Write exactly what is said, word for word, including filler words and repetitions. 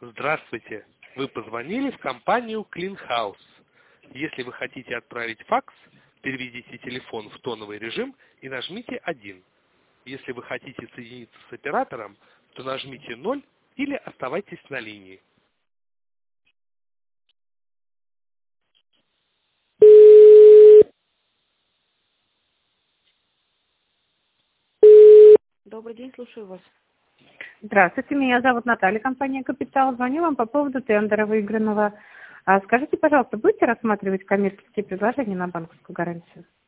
Здравствуйте! Вы позвонили в компанию Clean House. Если вы хотите отправить факс, переведите телефон в тоновый режим и нажмите один. Если вы хотите соединиться с оператором, то нажмите ноль или оставайтесь на линии. Добрый день, слушаю вас. Здравствуйте, меня зовут Наталья, компания «Капитал». Звоню вам по поводу тендера выигранного. А скажите, пожалуйста, будете рассматривать коммерческие предложения на банковскую гарантию?